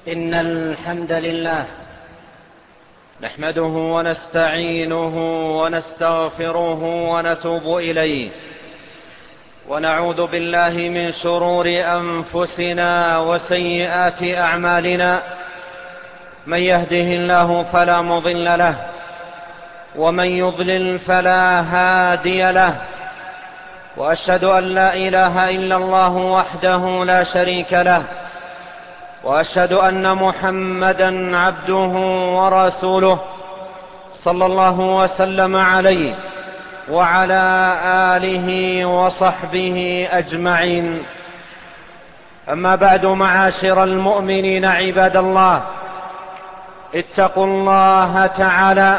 إن الحمد لله نحمده ونستعينه ونستغفره ونتوب إليه، ونعوذ بالله من شرور أنفسنا وسيئات أعمالنا. من يهده الله فلا مضل له، ومن يضلل فلا هادي له، وأشهد أن لا إله إلا الله وحده لا شريك له، وأشهد أن محمدا عبده ورسوله صلى الله وسلم عليه وعلى آله وصحبه أجمعين. أما بعد، معاشر المؤمنين عباد الله، اتقوا الله تعالى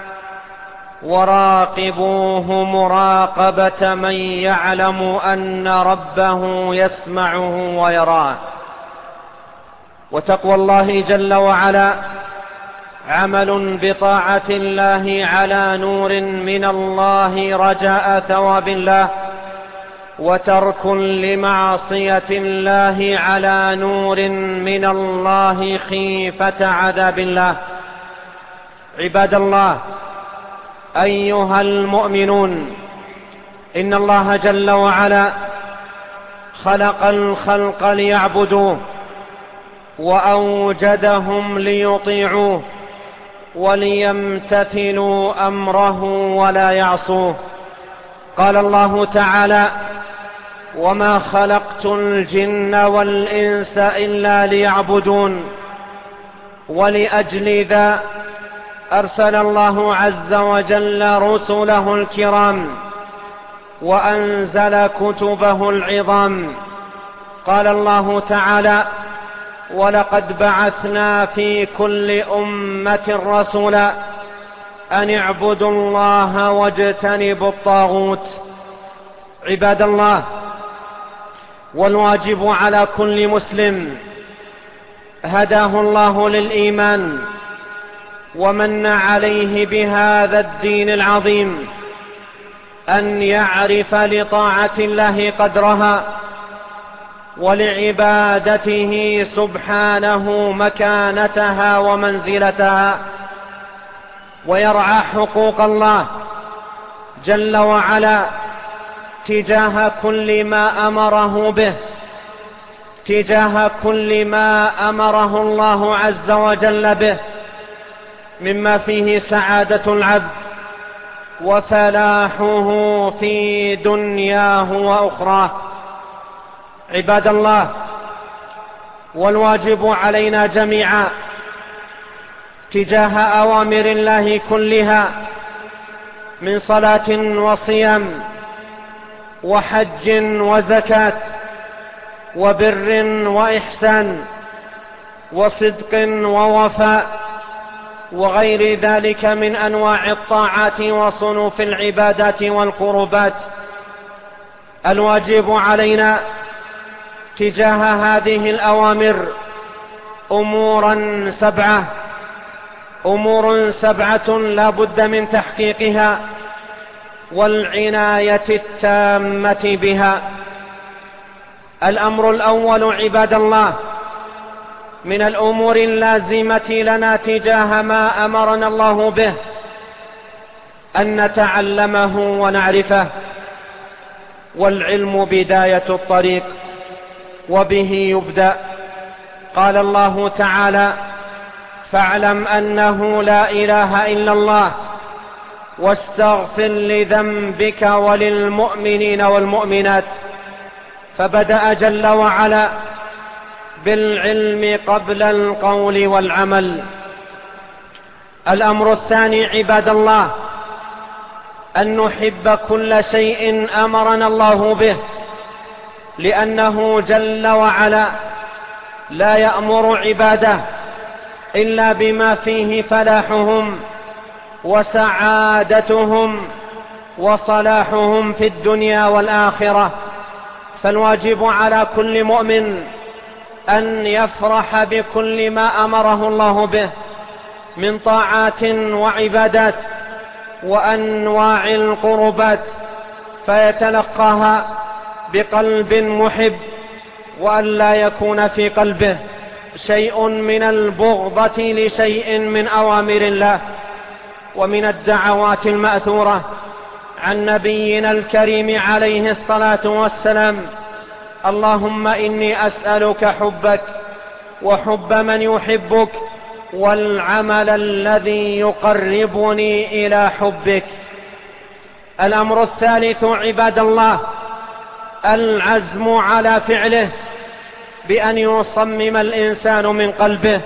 وراقبوه مراقبة من يعلم أن ربه يسمعه ويراه. وتقوى الله جل وعلا عمل بطاعة الله على نور من الله رجاء ثواب الله، وترك لمعصية الله على نور من الله خيفة عذاب الله. عباد الله، أيها المؤمنون، إن الله جل وعلا خلق الخلق ليعبدوه، وأوجدهم ليطيعوه وليمتثلوا أمره ولا يعصوه. قال الله تعالى: وما خلقت الجن والإنس إلا ليعبدون. ولأجل ذا أرسل الله عز وجل رسله الكرام وأنزل كتبه العظام. قال الله تعالى: ولقد بعثنا في كل أمة رسولا أن اعبدوا الله واجتنبوا الطاغوت. عباد الله، والواجب على كل مسلم هداه الله للإيمان ومن عليه بهذا الدين العظيم أن يعرف لطاعة الله قدرها، ولعبادته سبحانه مكانتها ومنزلتها، ويرعى حقوق الله جل وعلا تجاه كل ما أمره به، تجاه كل ما أمره الله عز وجل به، مما فيه سعادة العبد وفلاحه في دنياه وأخراه. عباد الله، والواجب علينا جميعا تجاه أوامر الله كلها من صلاة وصيام وحج وزكاة وبر وإحسان وصدق ووفاء وغير ذلك من أنواع الطاعات وصنوف العبادات والقربات. الواجب علينا تجاه هذه الأوامر أمور سبعة لا بد من تحقيقها والعناية التامة بها. الأمر الأول عباد الله من الأمور اللازمة لنا تجاه ما أمرنا الله به أن نتعلمه ونعرفه، والعلم بداية الطريق وبه يبدأ. قال الله تعالى: فاعلم أنه لا إله إلا الله واستغفر لذنبك وللمؤمنين والمؤمنات. فبدأ جل وعلا بالعلم قبل القول والعمل. الأمر الثاني عباد الله أن نحب كل شيء أمرنا الله به، لأنه جل وعلا لا يأمر عباده إلا بما فيه فلاحهم وسعادتهم وصلاحهم في الدنيا والآخرة. فالواجب على كل مؤمن أن يفرح بكل ما أمره الله به من طاعات وعبادات وأنواع القربات، فيتلقاها بقلب محب، وأن لا يكون في قلبه شيء من البغضة لشيء من أوامر الله. ومن الدعوات المأثورة عن نبينا الكريم عليه الصلاة والسلام: اللهم إني أسألك حبك وحب من يحبك والعمل الذي يقربني إلى حبك. الأمر الثالث عباد الله العزم على فعله، بأن يصمم الإنسان من قلبه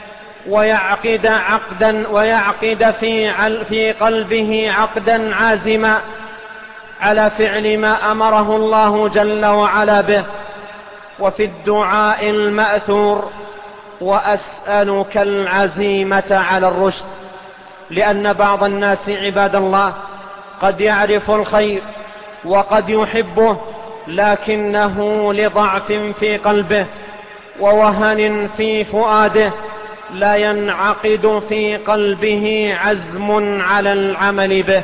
ويعقد في قلبه عقدا عازما على فعل ما أمره الله جل وعلا به. وفي الدعاء المأثور: وأسألك العزيمة على الرشد، لأن بعض الناس عباد الله قد يعرف الخير وقد يحبه، لكنه لضعف في قلبه ووهن في فؤاده لا ينعقد في قلبه عزم على العمل به.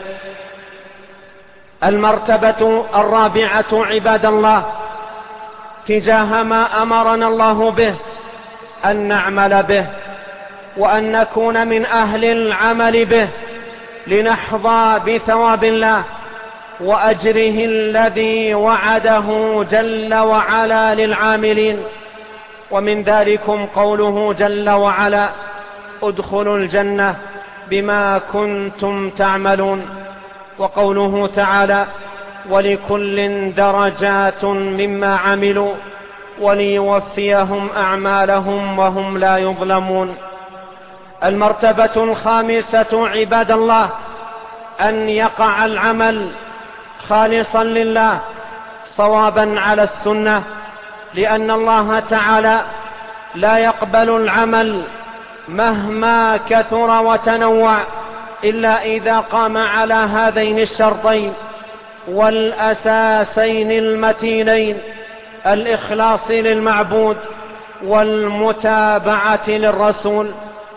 المرتبة الرابعة عباد الله تجاه ما أمرنا الله به أن نعمل به، وأن نكون من أهل العمل به لنحظى بثواب الله وأجره الذي وعده جل وعلا للعاملين. ومن ذلكم قوله جل وعلا: ادخلوا الجنة بما كنتم تعملون. وقوله تعالى: ولكل درجات مما عملوا وليوفيهم أعمالهم وهم لا يظلمون. المرتبة الخامسة عباد الله أن يقع العمل خالصا لله صوابا على السنة، لأن الله تعالى لا يقبل العمل مهما كثر وتنوع إلا إذا قام على هذين الشرطين والأساسين المتينين: الإخلاص للمعبود والمتابعة للرسول.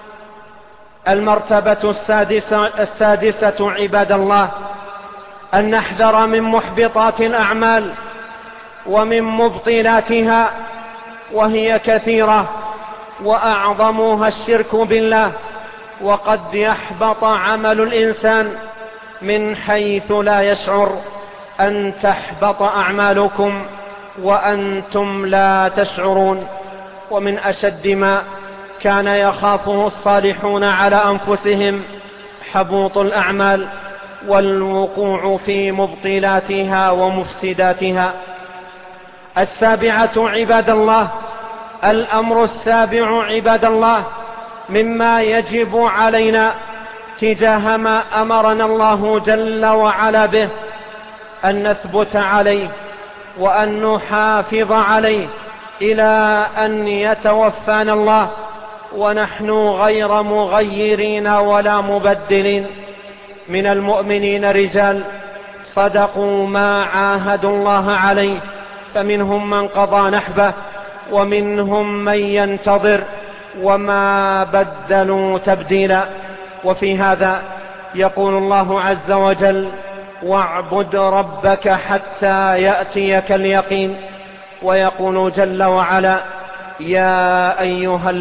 المرتبة السادسة عباد الله أن نحذر من محبطات الأعمال ومن مبطلاتها، وهي كثيرة، وأعظمها الشرك بالله. وقد يحبط عمل الإنسان من حيث لا يشعر. أن تحبط أعمالكم وأنتم لا تشعرون. ومن أشد ما كان يخافه الصالحون على أنفسهم حبوط الأعمال والوقوع في مبطلاتها ومفسداتها. السابعة عباد الله الأمر السابع عباد الله مما يجب علينا تجاه ما أمرنا الله جل وعلا به أن نثبت عليه وأن نحافظ عليه إلى أن يتوفانا الله ونحن غير مغيرين ولا مبدلين. من المؤمنين رجال صدقوا ما عاهدوا الله عليه، فمنهم من قضى نحبه ومنهم من ينتظر وما بدلوا تبديلا. وفي هذا يقول الله عز وجل: واعبد ربك حتى يأتيك اليقين. ويقول جل وعلا: يا أيها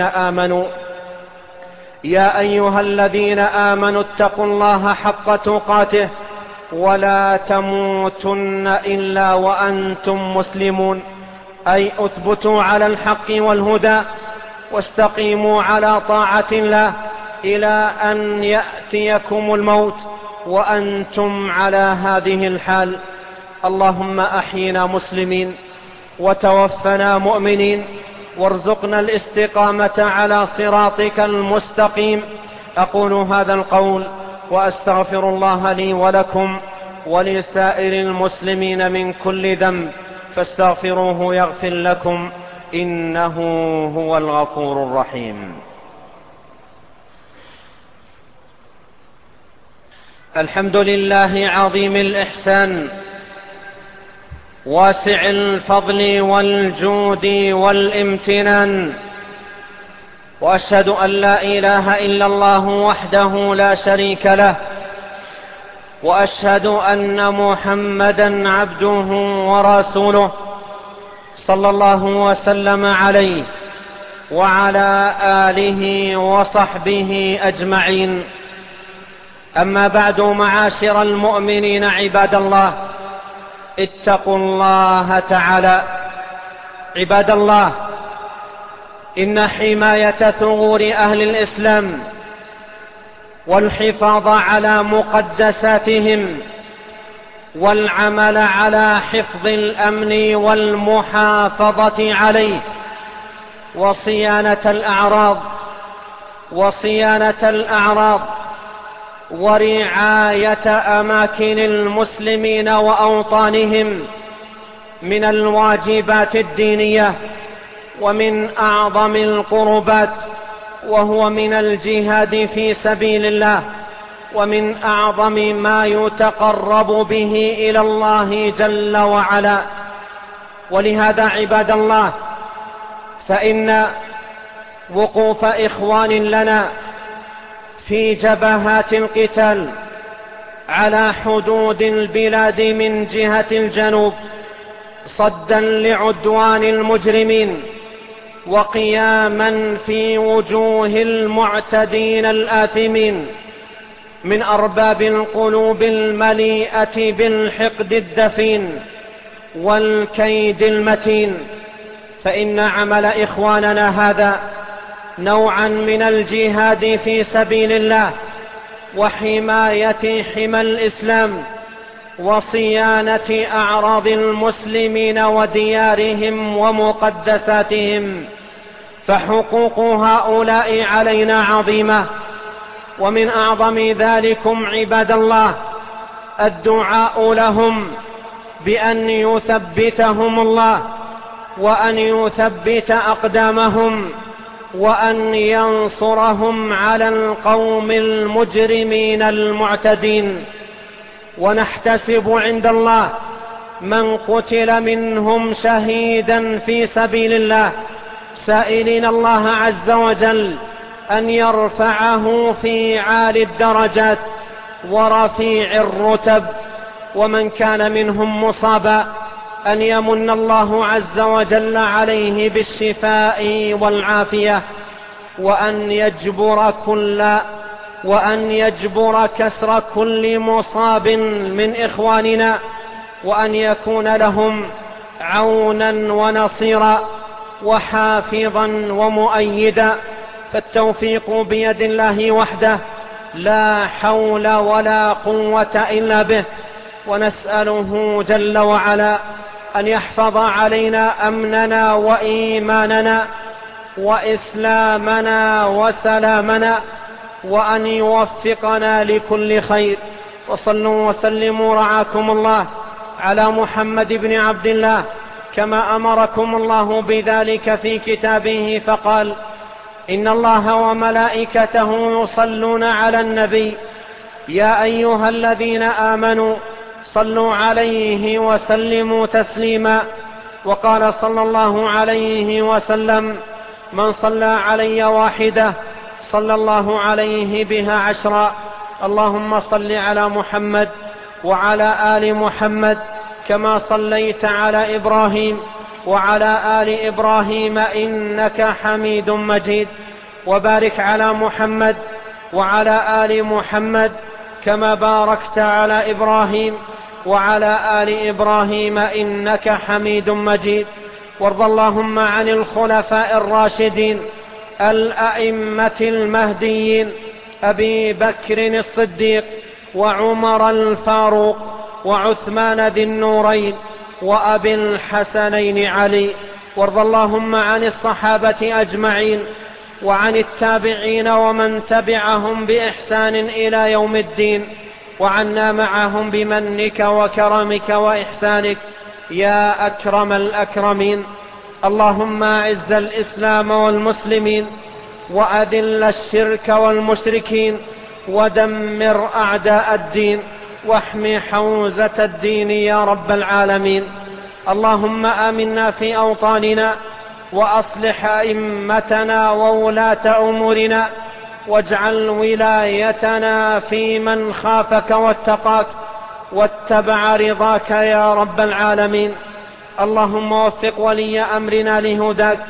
الذين آمنوا اتقوا الله حق تقاته ولا تموتن إلا وأنتم مسلمون. أي اثبتوا على الحق والهدى واستقيموا على طاعة الله إلى أن يأتيكم الموت وأنتم على هذه الحال. اللهم أحينا مسلمين وتوفنا مؤمنين، وارزقنا الاستقامة على صراطك المستقيم. أقول هذا القول وأستغفر الله لي ولكم ولسائر المسلمين من كل ذنب، فاستغفروه يغفر لكم، إنه هو الغفور الرحيم. الحمد لله عظيم الإحسان واسع الفضل والجود والامتنان، وأشهد أن لا إله إلا الله وحده لا شريك له، وأشهد أن محمدا عبده ورسوله صلى الله وسلم عليه وعلى آله وصحبه أجمعين. أما بعد، معاشر المؤمنين عباد الله، اتقوا الله تعالى. عباد الله، إن حماية ثغور أهل الإسلام والحفاظ على مقدساتهم والعمل على حفظ الأمن والمحافظة عليه وصيانة الأعراض ورعاية أماكن المسلمين وأوطانهم من الواجبات الدينية ومن أعظم القربات، وهو من الجهاد في سبيل الله، ومن أعظم ما يتقرب به إلى الله جل وعلا. ولهذا عباد الله، فإن وقوف إخوان لنا في جبهات القتال على حدود البلاد من جهة الجنوب صدا لعدوان المجرمين وقياما في وجوه المعتدين الآثمين من أرباب القلوب المليئة بالحقد الدفين والكيد المتين، فإن عمل إخواننا هذا نوعا من الجهاد في سبيل الله وحماية حمى الإسلام وصيانة أعراض المسلمين وديارهم ومقدساتهم، فحقوق هؤلاء علينا عظيمة. ومن أعظم ذلكم عباد الله الدعاء لهم بأن يثبتهم الله وأن يثبت أقدامهم وأن ينصرهم على القوم المجرمين المعتدين. ونحتسب عند الله من قتل منهم شهيدا في سبيل الله، سائلين الله عز وجل أن يرفعه في عالي الدرجات ورفيع الرتب، ومن كان منهم مصابا أن يمن الله عز وجل عليه بالشفاء والعافية، وأن يجبر كسر كل مصاب من إخواننا، وأن يكون لهم عونا ونصيرا وحافظا ومؤيدا، فالتوفيق بيد الله وحده، لا حول ولا قوة إلا به. ونسأله جل وعلا أن يحفظ علينا أمننا وإيماننا وإسلامنا وسلامنا، وأن يوفقنا لكل خير. وصلوا وسلموا رعاكم الله على محمد بن عبد الله كما أمركم الله بذلك في كتابه، فقال: إن الله وملائكته يصلون على النبي يا أيها الذين آمنوا صلوا عليه وسلموا تسليما. وقال صلى الله عليه وسلم: من صلى علي واحدة صلى الله عليه بها 10. اللهم صل على محمد وعلى آل محمد كما صليت على إبراهيم وعلى آل إبراهيم إنك حميد مجيد، وبارك على محمد وعلى آل محمد كما باركت على إبراهيم وعلى آل إبراهيم إنك حميد مجيد. وارض اللهم عن الخلفاء الراشدين الأئمة المهديين أبي بكر الصديق وعمر الفاروق وعثمان ذي النورين وأبي الحسنين علي. وارض اللهم عن الصحابة أجمعين وعن التابعين ومن تبعهم بإحسان إلى يوم الدين، وعنا معهم بمنك وكرمك وإحسانك يا أكرم الأكرمين. اللهم أعز الإسلام والمسلمين وأذل الشرك والمشركين ودمر أعداء الدين واحم حوزة الدين يا رب العالمين. اللهم آمنا في أوطاننا وأصلح أئمتنا وولاة أمورنا، واجعل ولايتنا في من خافك واتقاك واتبع رضاك يا رب العالمين. اللهم وفق ولي أمرنا لهداك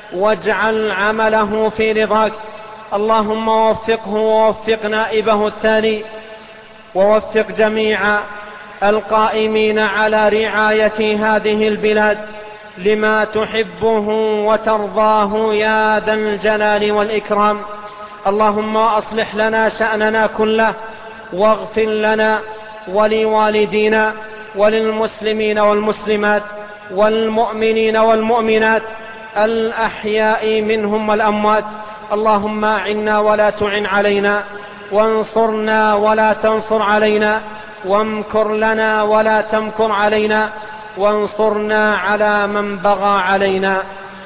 واجعل عمله في رضاك. اللهم وفقه ووفق نائبه الثاني، ووفق جميع القائمين على رعاية هذه البلاد لما تحبه وترضاه يا ذا الجلال والإكرام. اللهم أصلح لنا شأننا كله، واغفر لنا ولوالدينا وللمسلمين والمسلمات والمؤمنين والمؤمنات الأحياء منهم والأموات. اللهم أعنا ولا تعن علينا، وانصرنا ولا تنصر علينا، وامكر لنا ولا تمكر علينا، وانصرنا على من بغى علينا.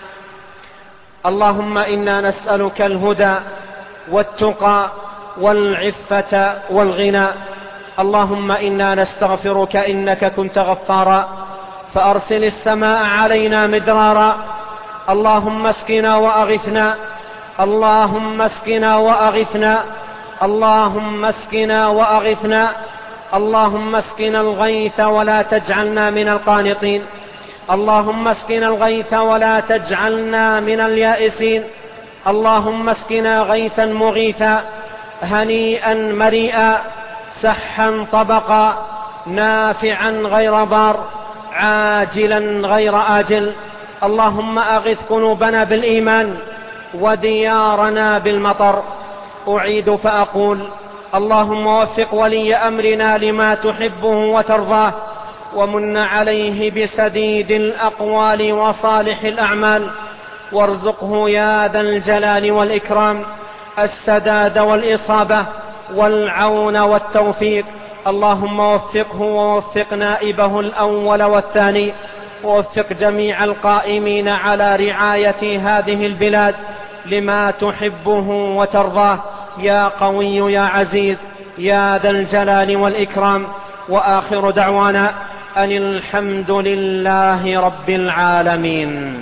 اللهم إنا نسألك الهدى والتقى والعفة والغنى. اللهم إنا نستغفرك إنك كنت غفارا فأرسل السماء علينا مدرارا. اللهم اسقنا وأغثنا، اللهم اسقنا وأغثنا، اللهم اسقنا وأغثنا، اللهم اسقنا الغيث ولا تجعلنا من القانطين، اللهم اسقنا الغيث ولا تجعلنا من اليائسين. اللهم اسقنا غيثا مغيثا هنيئا مريئا سحا طبقا نافعا غير ضار عاجلا غير آجل. اللهم أغث قلوبنا بالإيمان وديارنا بالمطر. أعيد فأقول: اللهم وفق ولي أمرنا لما تحبه وترضاه، ومن عليه بسديد الأقوال وصالح الأعمال، وارزقه يا ذا الجلال والإكرام السداد والإصابة والعون والتوفيق. اللهم وفقه ووفق نائبه الأول والثاني، ووفق جميع القائمين على رعاية هذه البلاد لما تحبه وترضاه يا قوي يا عزيز يا ذا الجلال والإكرام. وآخر دعوانا أن الحمد لله رب العالمين.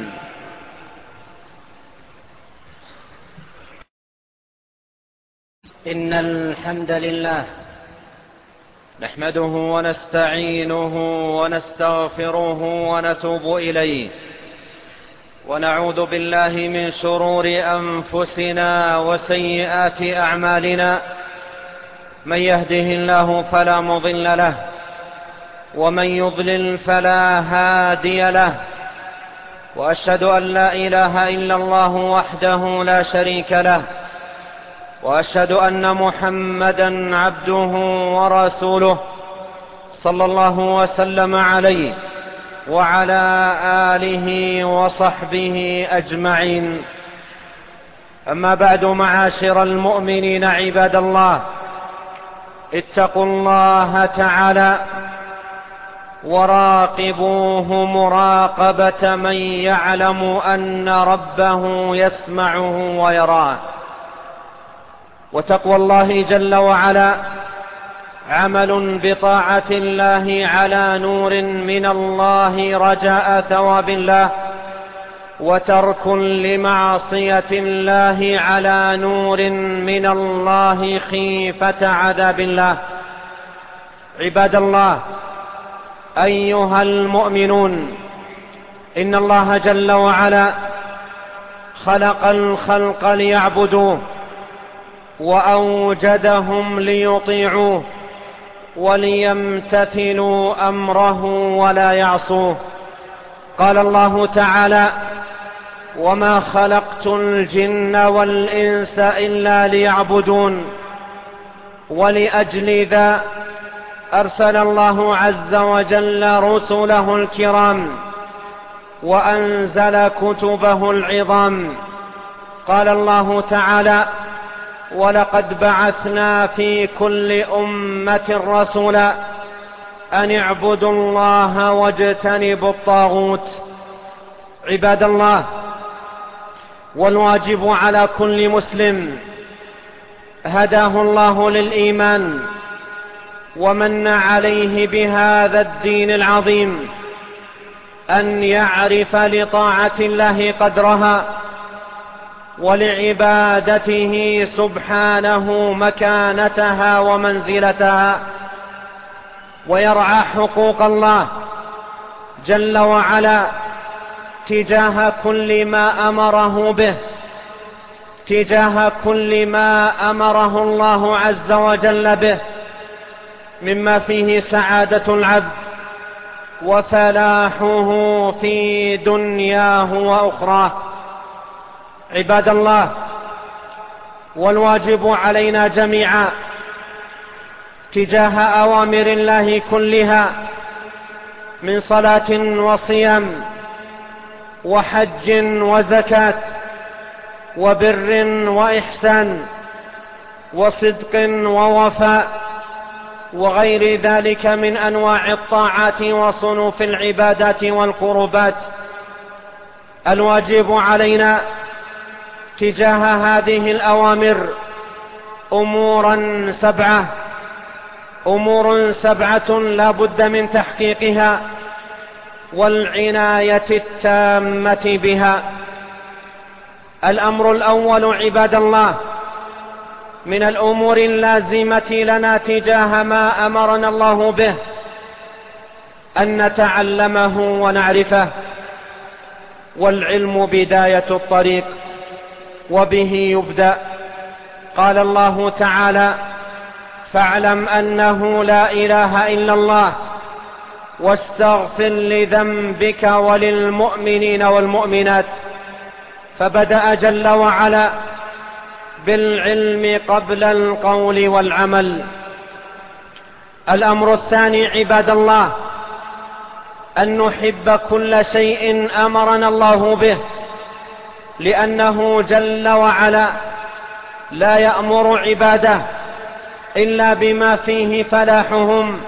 إن الحمد لله نحمده ونستعينه ونستغفره ونتوب إليه، ونعوذ بالله من شرور أنفسنا وسيئات أعمالنا. من يهده الله فلا مضل له، ومن يضلل فلا هادي له، وأشهد أن لا إله إلا الله وحده لا شريك له، وأشهد أن محمدا عبده ورسوله صلى الله وسلم عليه وعلى آله وصحبه أجمعين. أما بعد، معاشر المؤمنين عباد الله، اتقوا الله تعالى وراقبوه مراقبة من يعلم أن ربه يسمعه ويراه. وتقوى الله جل وعلا عمل بطاعة الله على نور من الله رجاء ثواب الله، وترك لمعصية الله على نور من الله خيفة عذاب الله. عباد الله، أيها المؤمنون، إن الله جل وعلا خلق الخلق ليعبدوه، وأوجدهم ليطيعوه وليمتثلوا أمره ولا يعصوه. قال الله تعالى: وما خلقت الجن والإنس إلا ليعبدون. ولأجل ذا أرسل الله عز وجل رسله الكرام وأنزل كتبه العظام. قال الله تعالى: ولقد بعثنا في كل أمة رسولا أن اعبدوا الله واجتنبوا الطاغوت. عباد الله، والواجب على كل مسلم هداه الله للإيمان ومن عليه بهذا الدين العظيم أن يعرف لطاعة الله قدرها، ولعبادته سبحانه مكانتها ومنزلتها، ويرعى حقوق الله جل وعلا تجاه كل ما أمره به، تجاه كل ما أمره الله عز وجل به، مما فيه سعادة العبد وفلاحه في دنياه وأخراه. عباد الله، والواجب علينا جميعا تجاه أوامر الله كلها من صلاة وصيام وحج وزكاة وبر وإحسان وصدق ووفاء وغير ذلك من أنواع الطاعات وصنوف العبادات والقربات. الواجب علينا تجاه هذه الأوامر أمور سبعة لا بد من تحقيقها والعناية التامة بها. الأمر الأول عباد الله من الأمور اللازمة لنا تجاه ما أمرنا الله به أن نتعلمه ونعرفه، والعلم بداية الطريق وبه يبدأ. قال الله تعالى: فاعلم أنه لا إله إلا الله واستغفر لذنبك وللمؤمنين والمؤمنات. فبدأ جل وعلا بالعلم قبل القول والعمل. الأمر الثاني عباد الله أن نحب كل شيء أمرنا الله به، لأنه جل وعلا لا يأمر عباده إلا بما فيه فلاحهم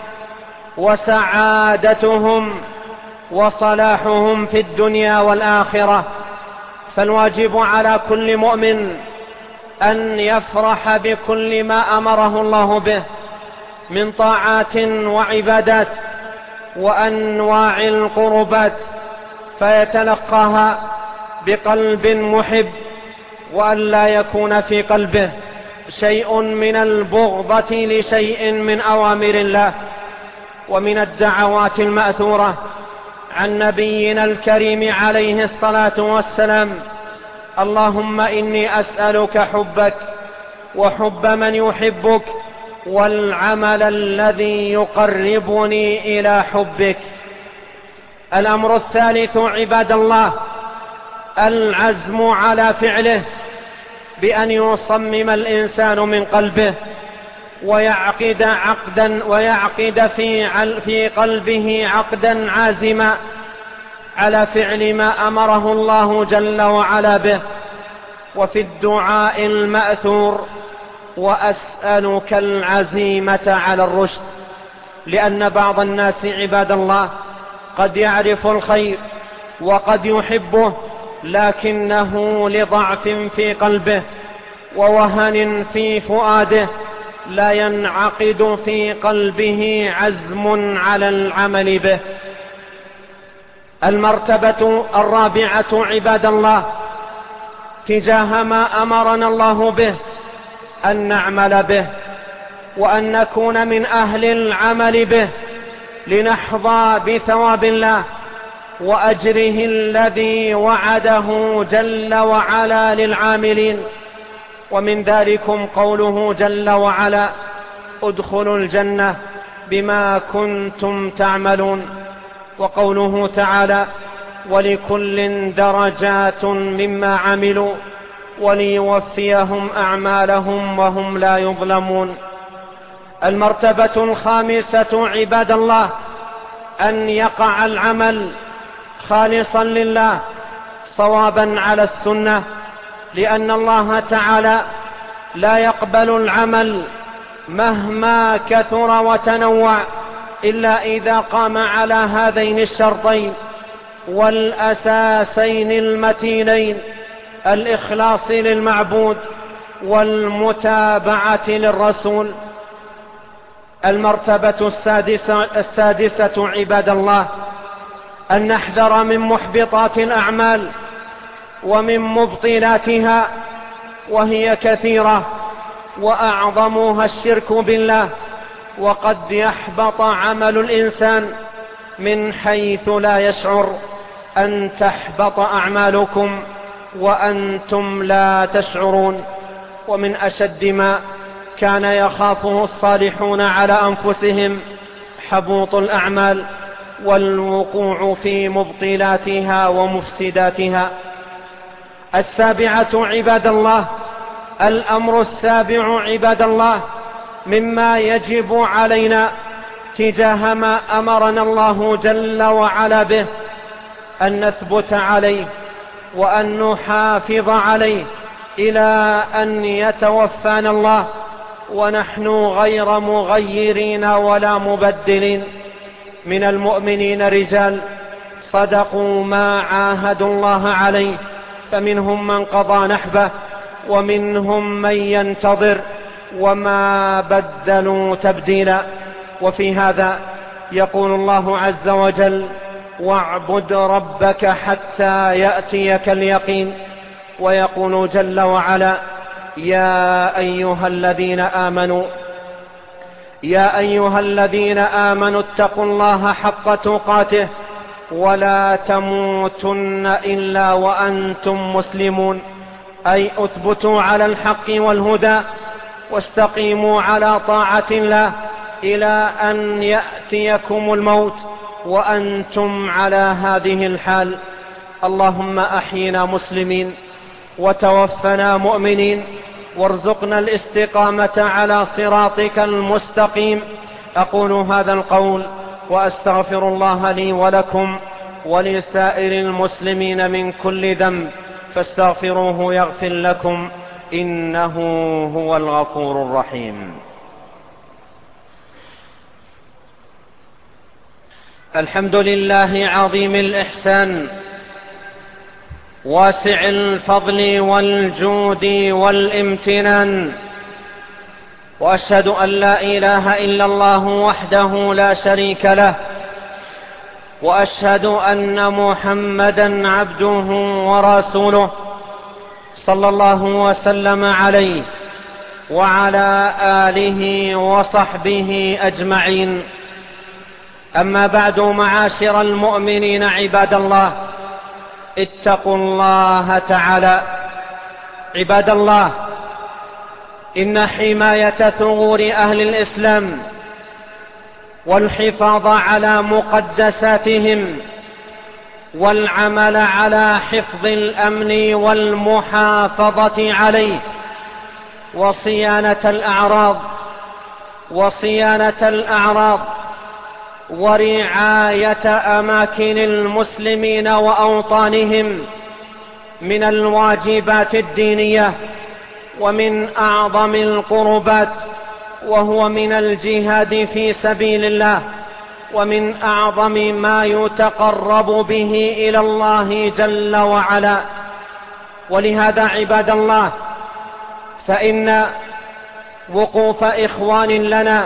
وسعادتهم وصلاحهم في الدنيا والآخرة. فالواجب على كل مؤمن أن يفرح بكل ما أمره الله به من طاعات وعبادات وأنواع القربات، فيتلقاها بقلب محب، وأن لا يكون في قلبه شيء من البغضة لشيء من أوامر الله. ومن الدعوات المأثورة عن نبينا الكريم عليه الصلاة والسلام: اللهم إني أسألك حبك وحب من يحبك والعمل الذي يقربني إلى حبك. الأمر الثالث عباد الله العزم على فعله، بأن يصمم الإنسان من قلبه ويعقد في قلبه عقدا عازما على فعل ما أمره الله جل وعلا به. وفي الدعاء المأثور: وأسألك العزيمة على الرشد. لأن بعض الناس عباد الله قد يعرف الخير وقد يحبه، لكنه لضعف في قلبه ووهن في فؤاده لا ينعقد في قلبه عزم على العمل به. المرتبة الرابعة عباد الله تجاه ما أمرنا الله به أن نعمل به، وأن نكون من أهل العمل به لنحظى بثواب الله وأجره الذي وعده جل وعلا للعاملين. ومن ذلكم قوله جل وعلا: ادخلوا الجنة بما كنتم تعملون. وقوله تعالى: ولكل درجات مما عملوا وليوفيهم أعمالهم وهم لا يظلمون. المرتبة الخامسة عباد الله أن يقع العمل خالصا لله صوابا على السنة، لأن الله تعالى لا يقبل العمل مهما كثر وتنوع إلا إذا قام على هذين الشرطين والأساسين المتينين: الإخلاص للمعبود والمتابعة للرسول. المرتبة السادسة عباد الله أن نحذر من محبطات الأعمال ومن مبطلاتها، وهي كثيرة، وأعظمها الشرك بالله. وقد يحبط عمل الإنسان من حيث لا يشعر، أن تحبط أعمالكم وأنتم لا تشعرون. ومن أشد ما كان يخافه الصالحون على أنفسهم حبوط الأعمال والوقوع في مبطلاتها ومفسداتها. السابعة عباد الله، الأمر السابع عباد الله مما يجب علينا تجاه ما أمرنا الله جل وعلا به أن نثبت عليه وأن نحافظ عليه إلى أن يتوفانا الله ونحن غير مغيرين ولا مبدلين. من المؤمنين رجال صدقوا ما عاهدوا الله عليه، فمنهم من قضى نحبه ومنهم من ينتظر وما بدلوا تبديلا. وفي هذا يقول الله عز وجل: واعبد ربك حتى يأتيك اليقين. ويقول جل وعلا: يا أيها الذين آمنوا اتقوا الله حق تقاته ولا تموتن إلا وأنتم مسلمون، أي اثبتوا على الحق والهدى واستقيموا على طاعة الله إلى أن يأتيكم الموت وأنتم على هذه الحال. اللهم أحينا مسلمين وتوفنا مؤمنين وارزقنا الاستقامة على صراطك المستقيم. أقول هذا القول وأستغفر الله لي ولكم ولسائر المسلمين من كل ذنب، فاستغفروه يغفر لكم، إنه هو الغفور الرحيم. الحمد لله عظيم الإحسان واسع الفضل والجود والامتنان، وأشهد أن لا إله إلا الله وحده لا شريك له، وأشهد أن محمدا عبده ورسوله صلى الله وسلم عليه وعلى آله وصحبه أجمعين. أما بعد، معاشر المؤمنين عباد الله، اتقوا الله تعالى. عباد الله، إن حماية ثغور أهل الإسلام والحفاظ على مقدساتهم والعمل على حفظ الأمن والمحافظة عليه وصيانة الأعراض ورعاية أماكن المسلمين وأوطانهم من الواجبات الدينية ومن أعظم القربات، وهو من الجهاد في سبيل الله، ومن أعظم ما يتقرب به إلى الله جل وعلا. ولهذا عباد الله، فإن وقوف إخوان لنا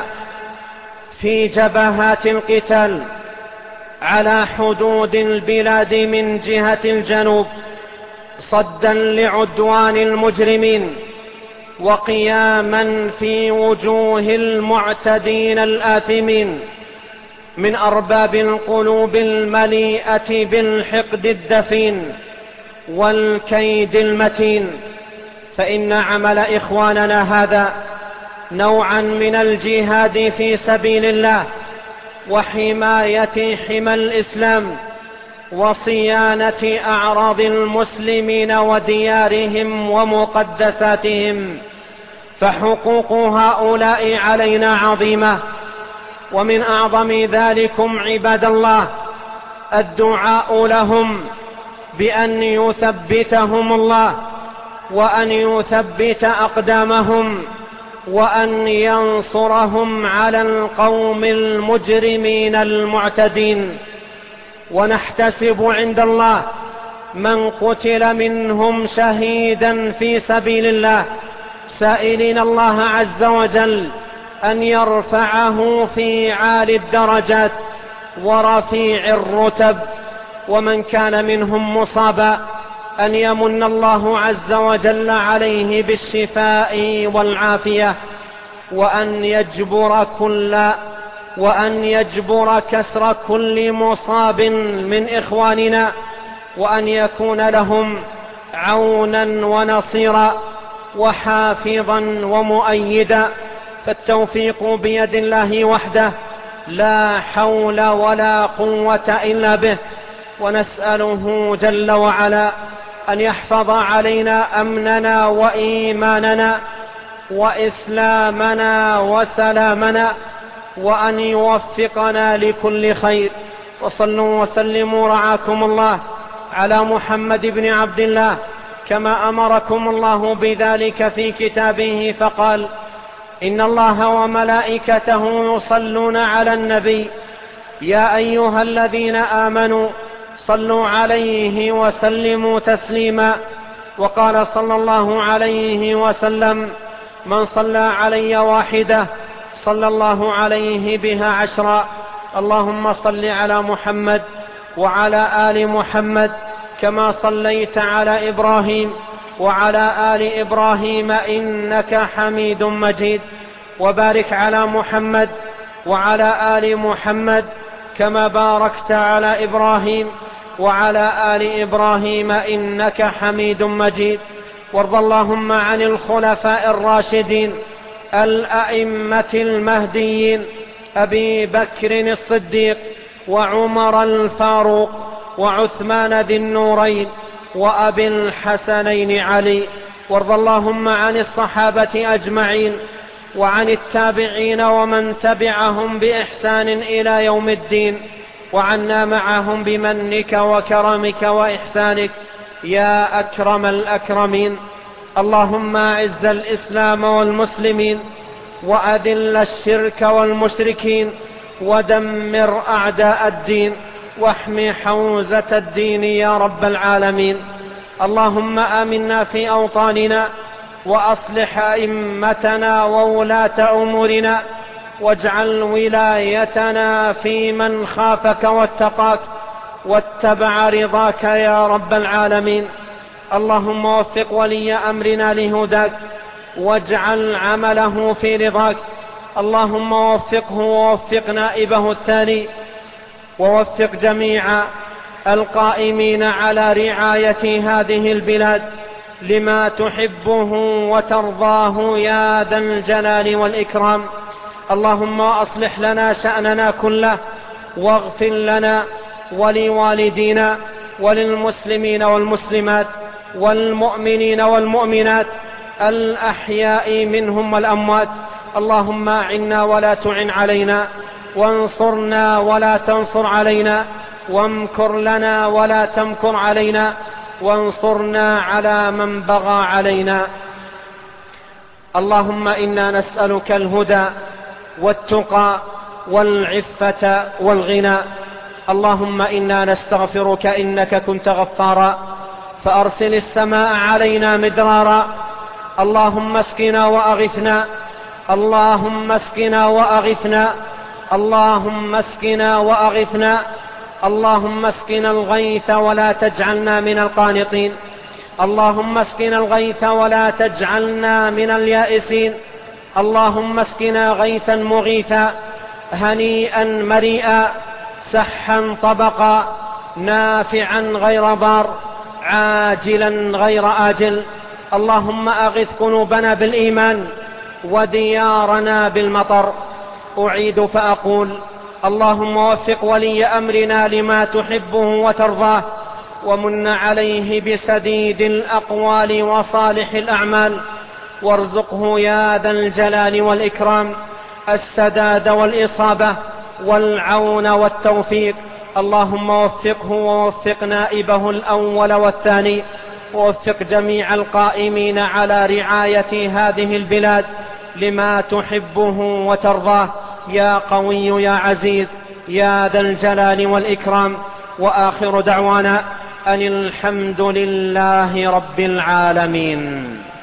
في جبهات القتال على حدود البلاد من جهة الجنوب صدا لعدوان المجرمين وقياما في وجوه المعتدين الآثمين من أرباب القلوب المليئة بالحقد الدفين والكيد المتين، فإن عمل إخواننا هذا نوعا من الجهاد في سبيل الله وحماية حمى الإسلام وصيانة أعراض المسلمين وديارهم ومقدساتهم، فحقوق هؤلاء علينا عظيمة. ومن أعظم ذلكم عباد الله الدعاء لهم بأن يثبتهم الله وأن يثبت أقدامهم وأن ينصرهم على القوم المجرمين المعتدين. ونحتسب عند الله من قتل منهم شهيدا في سبيل الله، سائلين الله عز وجل أن يرفعه في عالي الدرجات ورفيع الرتب، ومن كان منهم مصابا أن يمن الله عز وجل عليه بالشفاء والعافية، وأن يجبر كسر كل مصاب من إخواننا وأن يكون لهم عونا ونصيرا وحافظا ومؤيدا، فالتوفيق بيد الله وحده، لا حول ولا قوة إلا به. ونسأله جل وعلا أن يحفظ علينا أمننا وإيماننا وإسلامنا وسلامنا، وأن يوفقنا لكل خير. وصلوا وسلموا رعاكم الله على محمد بن عبد الله كما أمركم الله بذلك في كتابه، فقال: إن الله وملائكته يصلون على النبي يا أيها الذين آمنوا صلوا عليه وسلموا تسليما. وقال صلى الله عليه وسلم: من صلى علي واحدة صلى الله عليه بها 10. اللهم صل على محمد وعلى آل محمد كما صليت على إبراهيم وعلى آل إبراهيم إنك حميد مجيد، وبارك على محمد وعلى آل محمد كما باركت على إبراهيم وعلى آل إبراهيم إنك حميد مجيد. وارض اللهم عن الخلفاء الراشدين الأئمة المهديين أبي بكر الصديق وعمر الفاروق وعثمان ذي النورين وأبي الحسنين علي. وارض اللهم عن الصحابة أجمعين وعن التابعين ومن تبعهم بإحسان إلى يوم الدين، وعنا معهم بمنك وكرمك وإحسانك يا أكرم الأكرمين. اللهم أعز الإسلام والمسلمين وأذل الشرك والمشركين ودمر أعداء الدين واحمي حوزة الدين يا رب العالمين. اللهم آمنا في أوطاننا وأصلح أئمتنا وولاة أمورنا، واجعل ولايتنا في من خافك واتقاك واتبع رضاك يا رب العالمين. اللهم وفق ولي أمرنا لهداك واجعل عمله في رضاك. اللهم وفقه ووفق نائبه الثاني، ووفق جميع القائمين على رعاية هذه البلاد لما تحبه وترضاه يا ذا الجلال والإكرام. اللهم أصلح لنا شأننا كله، واغفر لنا ولوالدينا وللمسلمين والمسلمات والمؤمنين والمؤمنات الأحياء منهم والأموات. اللهم أعنا ولا تعن علينا، وانصرنا ولا تنصر علينا، وامكر لنا ولا تمكر علينا، وانصرنا على من بغى علينا. اللهم إنا نسألك الهدى والتقى والعفة والغنى. اللهم إنا نستغفرك إنك كنت غفارا فأرسل السماء علينا مدرارا. اللهم اسقنا وأغثنا، اللهم اسقنا وأغثنا، اللهم اسقنا وأغثنا، اللهم اسقنا الغيث ولا تجعلنا من القانطين، اللهم اسقنا الغيث ولا تجعلنا من اليائسين. اللهم اسقنا غيثا مغيثا هنيئا مريئا سحا طبقا نافعا غير ضار عاجلا غير آجل. اللهم أغث قلوبنا بالإيمان وديارنا بالمطر. أعيد فأقول: اللهم وفق ولي أمرنا لما تحبه وترضاه، ومن عليه بسديد الأقوال وصالح الأعمال، وارزقه يا ذا الجلال والإكرام السداد والإصابة والعون والتوفيق. اللهم وفقه ووفق نائبه الأول والثاني، ووفق جميع القائمين على رعاية هذه البلاد لما تحبه وترضاه يا قوي يا عزيز يا ذا الجلال والإكرام. وآخر دعوانا أن الحمد لله رب العالمين.